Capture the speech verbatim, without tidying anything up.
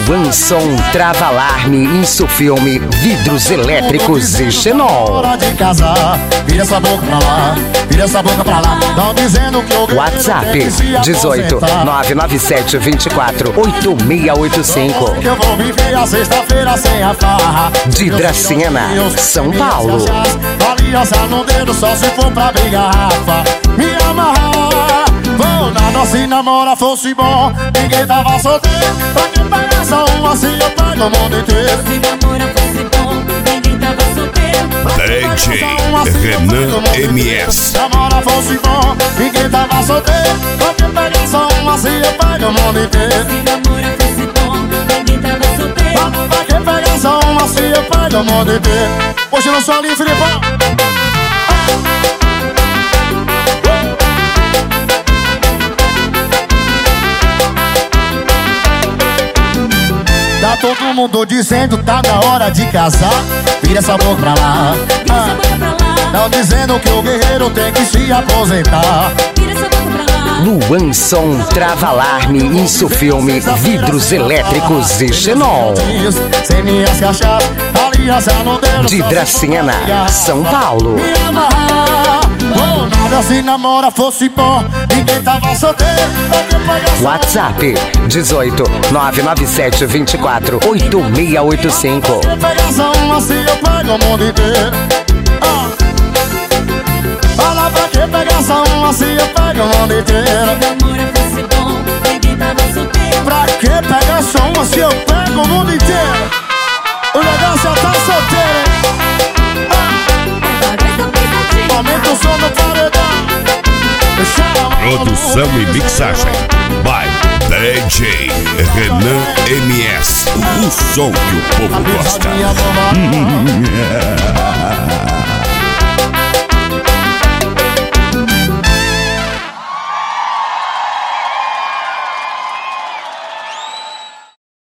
Luanson Trava Alarme, Insufilme, vidros elétricos e Xenol. Hora de casar, vira essa boca pra lá, vira essa boca pra lá. Tão dizendo que eu WhatsApp dezoito nove nove sete dois quatro oito seis oito cinco. que eu vou viver a sexta-feira sem a farra. De Dracena, São Paulo. Aliança no dedo só se for pra abrir garrafa. Me amarrar, vou na nossa namora fosse bom. Ninguém tava solteiro, pra que pagar só um assim eu pago o mundo inteiro. Se namora fosse bom, ninguém tava solteiro. D J Renan M S. Namora fosse bom, ninguém tava solteiro. Pra que pagar só um assim eu pago o mundo inteiro. Se namora fosse bom, ninguém tava solteiro. Pra que pagar só um assim eu pago o mundo inteiro. Hoje eu não sou ali, Filipão. Tá todo mundo dizendo tá na hora de casar. Vira essa boca pra lá. Vira essa boca pra lá. Tão dizendo que o guerreiro tem que se aposentar. Vira essa boca pra lá. Luanson Trava Alarme, Insufilme, vidros elétricos e Xenol. Sem minhas cachaças, aliança no dedo. De Dracena, São Paulo. Me amarrar, oh, nada se namora fosse bom. Ninguém tava solteiro, pra que pagar só? WhatsApp dezoito nove nove sete dois quatro oito seis oito cinco. Pra que pagar só um assim eu pago o mundo inteiro. Ah. Fala pra que pegar só um assim eu pago o mundo inteiro. Se namora fosse bom, ninguém tava solteiro. Pra que pegar só um assim eu pego o mundo inteiro. O negócio é tá solteiro, hein? Ah. Agora essa pisadinha. Aumenta o som do paredão. Chama Produção e mixagem by D J Renan M S. O som que o povo a gosta. pisadinha do